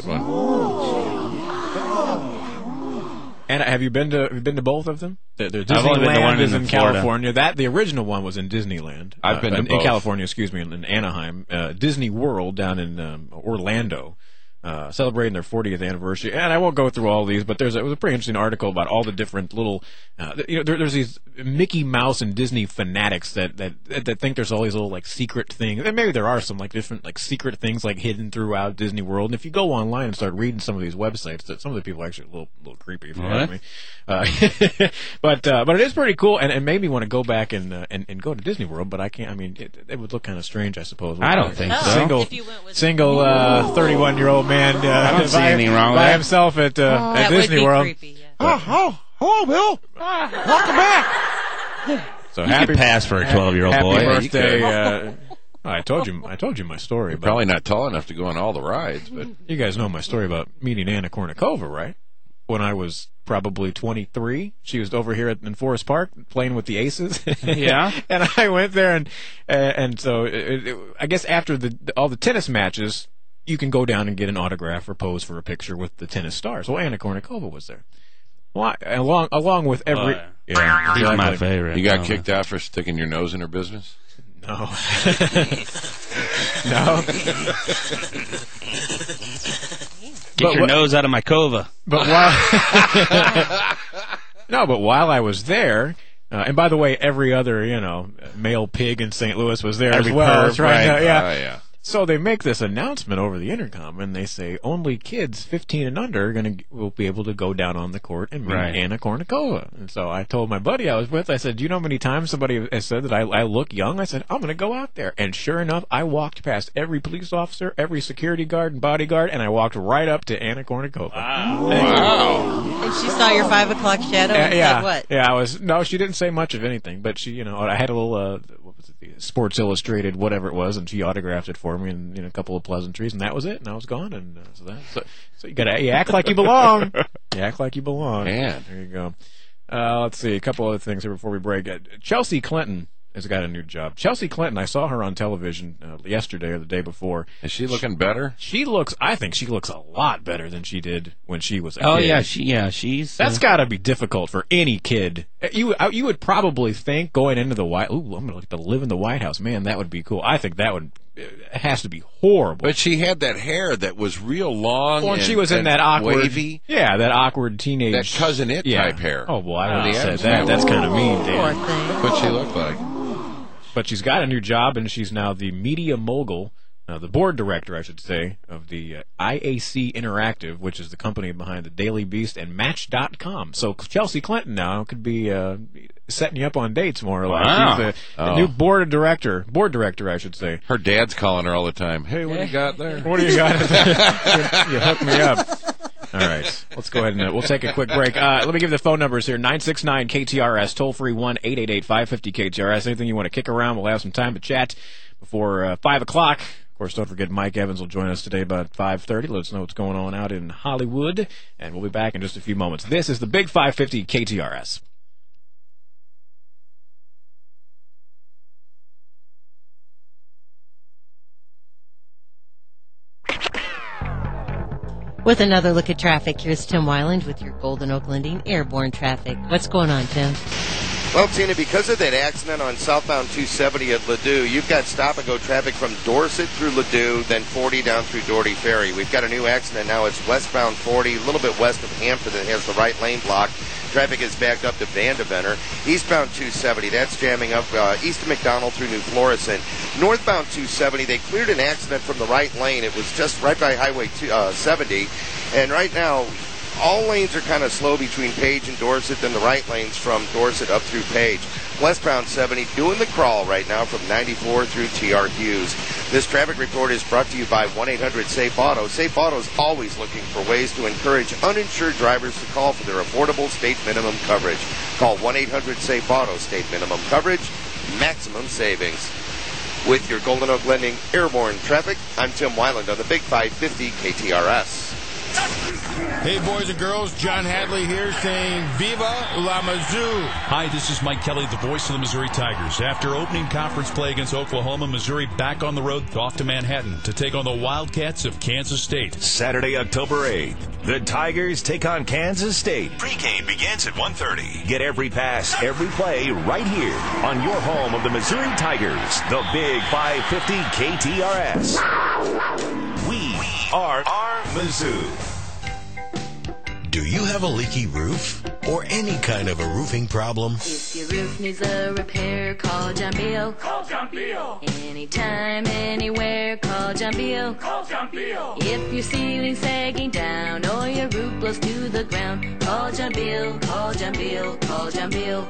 And have you been to have you been to both of them? The, the I've only been to one Disneyland is in in Florida. California. That the original one was in Disneyland. I've uh, been to in, both. in California. Excuse me, in, in Anaheim. Uh, Disney World down in um, Orlando. Uh, celebrating their fortieth anniversary, and I won't go through all these, but there's a, it was a pretty interesting article about all the different little, uh, you know, there, there's these Mickey Mouse and Disney fanatics that, that that think there's all these little like secret things, and maybe there are some like different like secret things like hidden throughout Disney World. And if you go online and start reading some of these websites, that some of the people are actually a little little creepy, if you Really? ask me. Uh, but uh, but it is pretty cool, and it made me want to go back and, uh, and and go to Disney World, but I can't. I mean, it, it would look kind of strange, I suppose. I don't think so. Single If you went with- single uh, thirty-one year old man. Uh, I don't see by, anything wrong with by that. himself at, uh, Oh, at that Disney would be World. creepy, yeah. Oh, oh, hello, Bill. Welcome back. So You happy could pass for a twelve-year-old happy boy. Yeah, you birthday! could. Uh, I told you, I told you my story. You're About, probably not tall enough to go on all the rides, but you guys know my story about meeting Anna Kournikova, right? When I was probably twenty-three, she was over here at, in Forest Park playing with the Aces. Yeah. And I went there, and uh, and so it, it, I guess after the all the tennis matches, you can go down and get an autograph or pose for a picture with the tennis stars. Well, Anna Kournikova was there. Well, I, along along with every Oh, yeah. She's my favorite. you got Oh, kicked out for sticking your nose in her business. No. No. Get But your what- nose out of my cova. But while no, but while I was there, uh, and by the way, every other you know male pig in Saint Louis was there Every as well. perv, trying right. to- yeah. Oh, yeah. So they make this announcement over the intercom, and they say only kids fifteen and under are gonna will be able to go down on the court and meet Right. Anna Kournikova. And so I told my buddy I was with, I said, "Do you know how many times somebody has said that I, I look young?" I said, "I'm gonna go out there." And sure enough, I walked past every police officer, every security guard and bodyguard, and I walked right up to Anna Kournikova. Wow. And she saw your five o'clock shadow and Uh, yeah, said what? yeah. I was no. She didn't say much of anything, but she, you know, I had a little uh, what was it, the Sports Illustrated, whatever it was, and she autographed it for me, and you know, a couple of pleasantries, and that was it. And I was gone, and uh, so that. So, so you gotta you act like you belong. You act like you belong. Man. There you go. Uh, let's see a couple other things here before we break. Uh, Chelsea Clinton has got a new job. Chelsea Clinton, I saw her on television uh, yesterday or the day before. Is she looking better? She looks, I think she looks a lot better than she did when she was a oh, kid. yeah, she, yeah, she's... That's uh, got to be difficult for any kid. You you would probably think going into the White, ooh, I'm going to live in the White House. Man, that would be cool. I think that would, it has to be horrible. But she had that hair that was real long well, and she was in and that awkward, wavy. Yeah, that awkward teenage. That Cousin It yeah. type hair. Oh, well, I don't Oh, know. the That, that's kind of mean, Poor Dan. thing. That's what she looked like. But she's got a new job, and she's now the media mogul, uh, the board director, I should say, of the uh, I A C Interactive, which is the company behind the Daily Beast and Match dot com. So Chelsea Clinton now could be uh, setting you up on dates, more or less. Wow. She's the, Oh. the new board director, board director, I should say. Her dad's calling her all the time. Hey, what do you got there? What do you got there? You hooked me up. All right, let's go ahead and uh, we'll take a quick break. Uh, let me give the phone numbers here: nine six nine K T R S, toll free one eight eight eight five five zero K T R S. Anything you want to kick around, we'll have some time to chat before uh, five o'clock. Of course, don't forget Mike Evans will join us today about five thirty. Let us know what's going on out in Hollywood, and we'll be back in just a few moments. This is the Big five fifty K T R S. With another look at traffic, here's Tim Weiland with your Golden Oak Lending Airborne traffic. What's going on, Tim? Well, Tina, because of that accident on southbound two seventy at Ladue, you've got stop-and-go traffic from Dorset through Ladue, then forty down through Doherty Ferry. We've got a new accident now. It's westbound forty, a little bit west of Hampton that has the right lane blocked. Traffic is backed up to Vandeventer. Eastbound two seventy, that's jamming up uh, east of McDonald through New Florissant. Northbound two seventy, they cleared an accident from the right lane. It was just right by Highway two, uh, seventy. And right now, all lanes are kind of slow between Page and Dorset, then the right lanes from Dorset up through Page. Westbound seventy doing the crawl right now from ninety-four through T R Hughes. This traffic report is brought to you by one eight hundred SAFE Auto. SAFE Auto is always looking for ways to encourage uninsured drivers to call for their affordable state minimum coverage. Call one eight hundred SAFE Auto. State minimum coverage, maximum savings. With your Golden Oak Lending Airborne traffic, I'm Tim Weiland on the Big five fifty K T R S. Hey, boys and girls, John Hadley here saying Viva la Mizzou. Hi, this is Mike Kelly, the voice of the Missouri Tigers. After opening conference play against Oklahoma, Missouri back on the road off to Manhattan to take on the Wildcats of Kansas State. Saturday, October eighth, the Tigers take on Kansas State. Pre-game begins at one thirty. Get every pass, every play right here on your home of the Missouri Tigers, the Big five fifty K T R S. We are our Mizzou. Do you have a leaky roof or any kind of a roofing problem? If your roof needs a repair, call John Beal. Call John Beal. Anytime, anywhere, call John Beal. Call John Beal. If your ceiling's sagging down or your roof blows to the ground, call John Beal. Call John Beal. Call John Beal.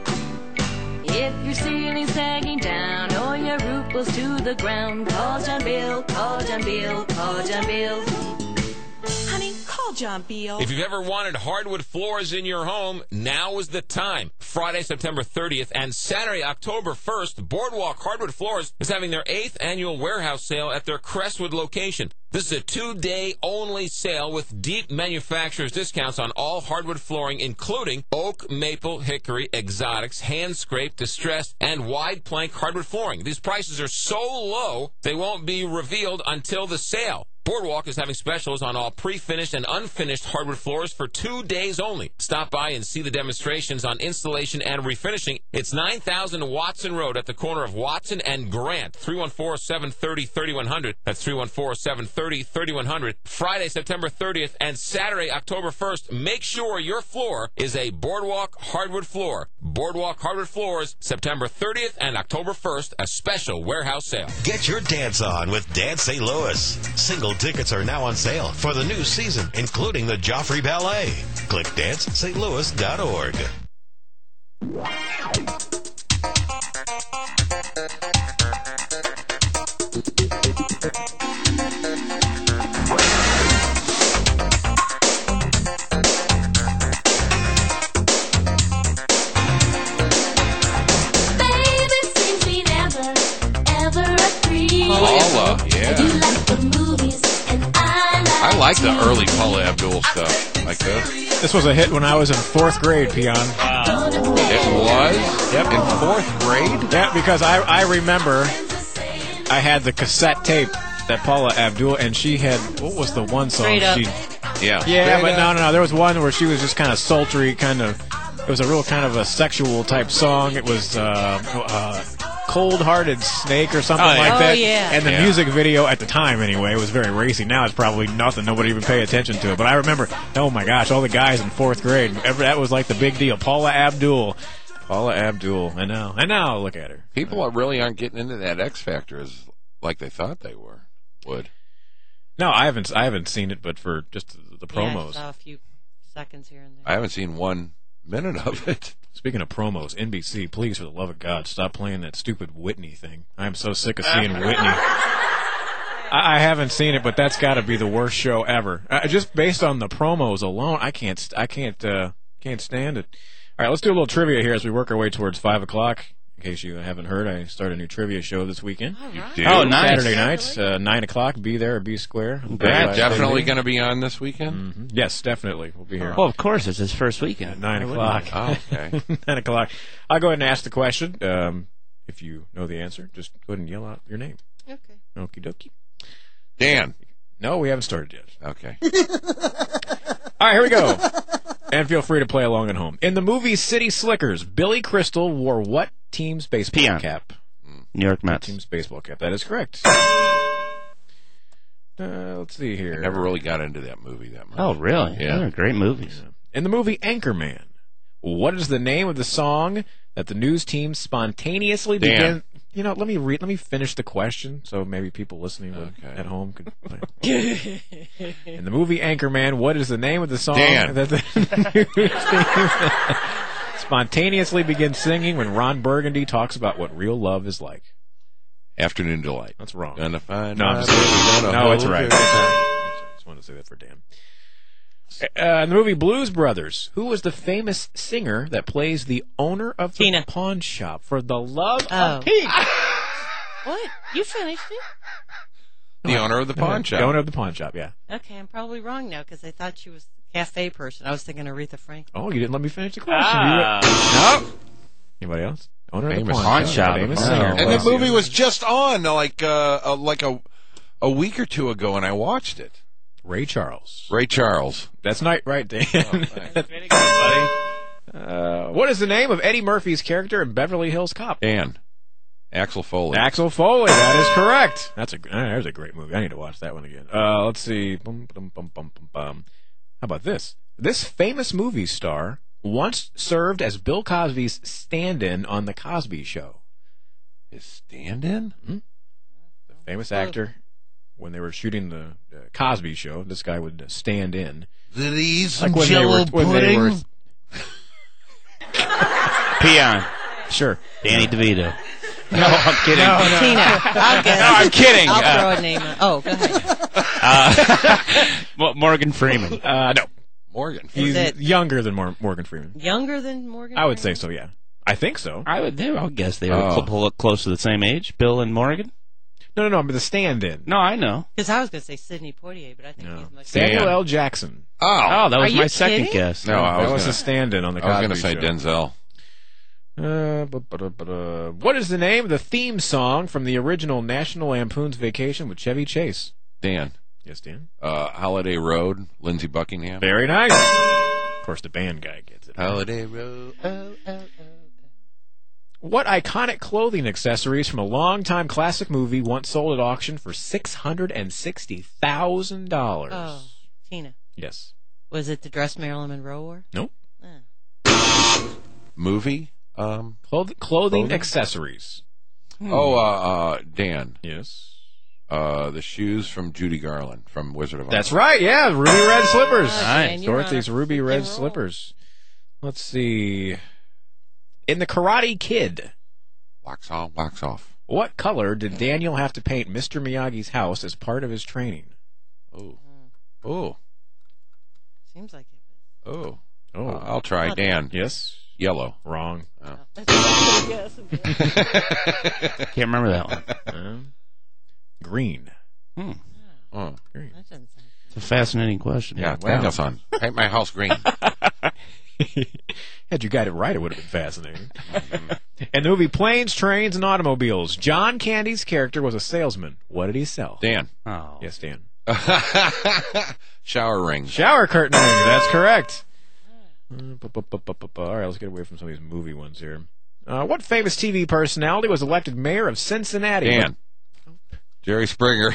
If your ceiling's sagging down or your roof blows to the ground, call John Beal. Call John Beal. Call John Beal. Honey, call John Beal. If you've ever wanted hardwood floors in your home, now is the time. Friday, September thirtieth and Saturday, October first, Boardwalk Hardwood Floors is having their eighth annual warehouse sale at their Crestwood location. This is a two-day only sale with deep manufacturer's discounts on all hardwood flooring, including oak, maple, hickory, exotics, hand-scraped, distressed, and wide plank hardwood flooring. These prices are so low, they won't be revealed until the sale. Boardwalk is having specials on all pre-finished and unfinished hardwood floors for two days only. Stop by and see the demonstrations on installation and refinishing. It's nine thousand Watson Road at the corner of Watson and Grant. three one four, seven three zero, three one zero zero. That's three one four, seven three zero, three one zero zero. Friday, September thirtieth and Saturday, October first. Make sure your floor is a Boardwalk hardwood floor. Boardwalk Hardwood Floors, September thirtieth and October first, a special warehouse sale. Get your dance on with Dance Saint Louis. Single tickets are now on sale for the new season, including the Joffrey Ballet. Click dance st louis dot org. Paula, yeah. I like the early Paula Abdul stuff like this. This was a hit when I was in fourth grade, Peon. It was? Yep. In fourth grade? Yeah, because I I remember I had the cassette tape that Paula Abdul, and she had, what was the one song? Straight Up. She, Yeah. yeah, Straight but Up. no, no, no. There was one where she was just kind of sultry, kind of, it was a real kind of a sexual type song. It was uh, uh, Cold-Hearted Snake or something Oh, yeah. like Oh, that. yeah. And the Yeah. music video at the time, anyway, was very racy. Now it's probably nothing. Nobody even pay attention to it. But I remember, oh my gosh, all the guys in fourth grade, ever, that was like the big deal. Paula Abdul. Paula Abdul. And now, and now look at her. People are really aren't getting into that X Factor as like they thought they were. Would. No, I haven't. I haven't seen it, but for just the Yeah, I promos. saw a few seconds here and there. I haven't seen one minute of it. Speaking of promos, N B C, please, for the love of God, stop playing that stupid Whitney thing. I'm so sick of seeing Whitney. I, I haven't seen it, but that's got to be the worst show ever. Uh, just based on the promos alone, I can't. st- I can't. Uh, can't stand it. All right, let's do a little trivia here as we work our way towards five o'clock. In case you haven't heard, I started a new trivia show this weekend. do? Oh, nice. Saturday nights, uh, nine o'clock. Be there or be square. Congrats. Definitely going to be on this weekend? Mm-hmm. Yes, definitely. We'll be here. Well, of course, it's his first weekend. At nine Why o'clock. wouldn't Oh, okay. Nine o'clock. I'll go ahead and ask the question. Um, if you know the answer, just go ahead and yell out your name. Okay. Okie dokie. Dan. No, we haven't started yet. Okay. All right, here we go. And feel free to play along at home. In the movie City Slickers, Billy Crystal wore what team's baseball Peon. cap? New York What Mets. team's baseball cap? That is correct. Uh, let's see here. I never really got into that movie that much. Oh, really? Yeah. They're great movies. In the movie Anchorman, what is the name of the song that the news team spontaneously Dan. began? You know, let me read. Let me finish the question, so maybe people listening would, Okay. at home could play. In the movie Anchorman, what is the name of the song Dan. that the news team spontaneously begins singing when Ron Burgundy talks about what real love is like? Afternoon Delight. That's wrong. Gonna find No, I'm my just kidding. baby, gonna No, it's hold right. her. I just wanted to say that for Dan. Uh, in the movie Blues Brothers, who was the famous singer that plays the owner of the Tina. pawn shop? For the love Oh. of Pete. What? You finished it? The owner of the pawn shop. The owner of the pawn shop, yeah. Okay, I'm probably wrong now because I thought she was the cafe person. I was thinking Aretha Franklin. Oh, you didn't let me finish the question. Ah. You- no. Anybody else? Owner of Famous the pawn pawn shop. shop. Famous Oh. singer. And the Bless you. movie was just on like uh, uh, like a a week or two ago, and I watched it. Ray Charles. Ray Charles. That's not right, Dan. thanks. uh, what is the name of Eddie Murphy's character in Beverly Hills Cop? Dan. Axel Foley. Axel Foley, that is correct. That's a uh, there's a great movie. I need to watch that one again. Uh, let's see. Bum, bum, bum, bum, bum, bum. How about this? This famous movie star once served as Bill Cosby's stand-in on The Cosby Show. His stand-in? Mm-hmm. The famous actor, when they were shooting the uh, Cosby Show, this guy would uh, stand in. Did he eat Like when they were, when they were, Peon. sure. Danny DeVito. No, I'm kidding. No, no. Tina. I'll guess. No, I'm kidding. I'll Uh, throw a name out. Oh, go ahead. Uh, Mo- Morgan Freeman. Uh, no. Morgan. He's it- younger than Mor- Morgan Freeman. Younger than Morgan? I would say Freeman? so, yeah. I think so. I would. They, I would guess they were Oh. cl- close to the same age. Bill and Morgan. No, no, no, but the stand-in. No, I know. Because I was going to say Sidney Poitier, but I think No. he's much Samuel Dan. L. Jackson. Oh. Oh, that Are was you my second kidding? guess. No, I that was was gonna- the stand-in on the I was Cosby going to say Show. Denzel. Uh, but, but, uh, but, uh, what is the name of the theme song from the original National Lampoon's Vacation with Chevy Chase? Dan. Yes, Dan. Uh, Holiday Road. Lindsey Buckingham. Very nice. Of course, the band guy gets it. Holiday Road. What iconic clothing accessories from a longtime classic movie once sold at auction for six hundred sixty thousand dollars? Oh, Tina. Yes. Was it the dress Marilyn Monroe wore? Nope. Uh. Movie. Um. Clothing, clothing accessories. Oh, uh, uh, Dan. Yes. Uh, the shoes from Judy Garland from Wizard of Oz. That's right, yeah, ruby red slippers. Oh, Dan, you're on Dorothy's a ruby freaking red roll. slippers. Let's see. In The Karate Kid, Wax on, wax off. what color did Daniel have to paint Mister Miyagi's house as part of his training? Oh. Oh. Seems like it. Oh. Oh, Uh, I'll try. Dan. Yes. Yellow. Wrong. Oh. That's what I'm gonna guess. Can't remember that one. Uh, green. Hmm. Oh. Green. That doesn't sound It's a fascinating question. Yeah, Wow. Danielson. Paint my house green. Had you got it right, it would have been fascinating. In the movie Planes, Trains, and Automobiles, John Candy's character was a salesman. What did he sell? Dan. Oh. Yes, Dan. Shower rings. Shower curtain ring. That's correct. Uh, bu- bu- bu- bu- bu- bu- All right, let's get away from some of these movie ones here. Uh, what famous T V personality was elected mayor of Cincinnati? Dan. Jerry Springer.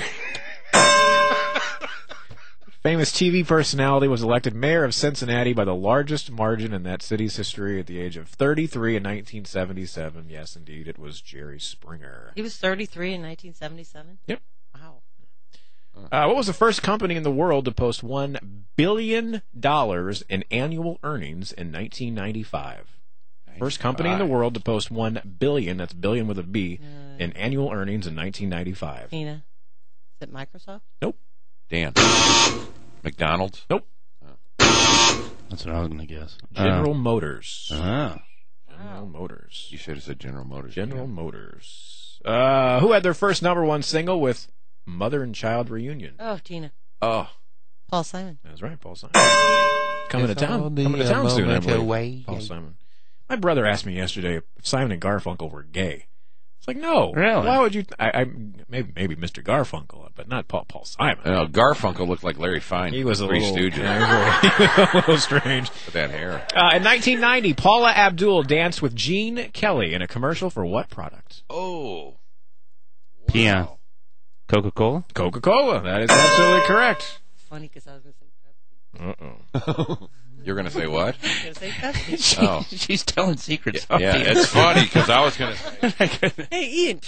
Famous T V personality was elected mayor of Cincinnati by the largest margin in that city's history at the age of thirty-three in nineteen seventy-seven. Yes, indeed, it was Jerry Springer. He was thirty-three in nineteen seventy-seven? Yep. Wow. Uh, what was the first company in the world to post one billion dollars in annual earnings in nineteen ninety-five? First company in the world to post one billion, that's billion with a B, Uh, in annual earnings in nineteen ninety-five. Tina. Is it Microsoft? Nope. Dan. McDonald's? Nope. That's what I was going to guess. General Uh, Motors. Ah. General Motors. You should have said General Motors. General Motors. Uh, who had their first number one single with Mother and Child Reunion? Oh, Tina. Oh. Paul Simon. That's right, Paul Simon. Coming If to town. only Coming to a town soon, I moment believe. away. Paul Simon. My brother asked me yesterday if Simon and Garfunkel were gay. It's like, no. Really? Why would you? I, I maybe maybe Mister Garfunkel, but not Paul Paul Simon. No, Garfunkel looked like Larry Fine. He was a Three little, Stooges. yeah, he was a, a little strange. With that hair. Uh, in nineteen ninety, Paula Abdul danced with Gene Kelly in a commercial for what product? Oh. Peon. Coca-Cola? Coca-Cola. That is absolutely correct. Funny because I was going to say Uh-oh. You're going to say what? I was going to say Pepsi. She, Oh. She's telling secrets. Yeah, yeah, it's funny because I was going to say. Hey, Ian.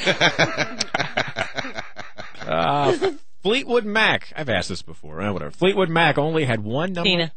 Uh, Fleetwood Mac. I've asked this before. Uh, whatever. Fleetwood Mac only had one number. Tina.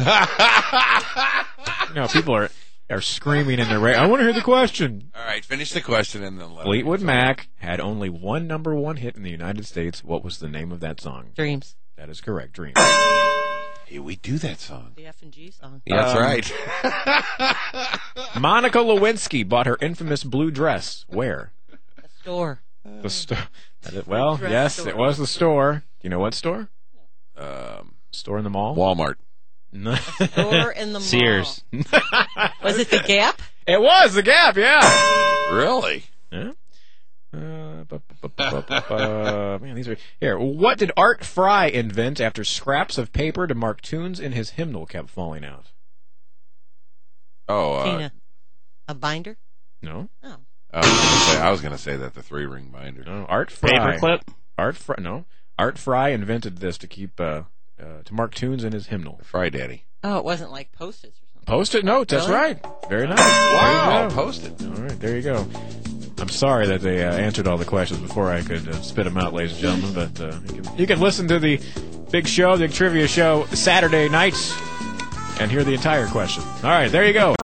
You know, people are are screaming in their radio. I want to hear the question. All right, finish the question and then let Fleetwood Mac had only one number one hit in the United States. What was the name of that song? Dreams. That is correct. Dreams. Hey, we do that song. The F and G song. Yeah, that's Um, right. Monica Lewinsky bought her infamous blue dress. Where? A store. The store. Well, Dress yes, store. it was the store. Do you know what store? Um, Store in the mall? Walmart. No. Store in the mall. Sears. Was it the Gap? It was the Gap, yeah. Really? Yeah. Uh, bu- bu- bu- bu- bu- bu- man, these are here. What did Art Fry invent after scraps of paper to mark tunes in his hymnal kept falling out? Oh, uh, Tina. A binder? No. Oh. I was gonna say, I was going to say that the three ring binder. No. Art Fry. Paperclip? Art Fry. No. Art Fry invented this to keep uh, uh, to mark tunes in his hymnal. Fry Daddy. Oh, it wasn't like Post-its or something. Post-it notes. That's Really? right. Very nice. Wow, There you go. Post-it. All right, there you go. I'm sorry that they uh, answered all the questions before I could uh, spit them out, ladies and gentlemen. But uh, you, can, you can listen to the big show, the trivia show, Saturday nights, and hear the entire question. All right, there you go.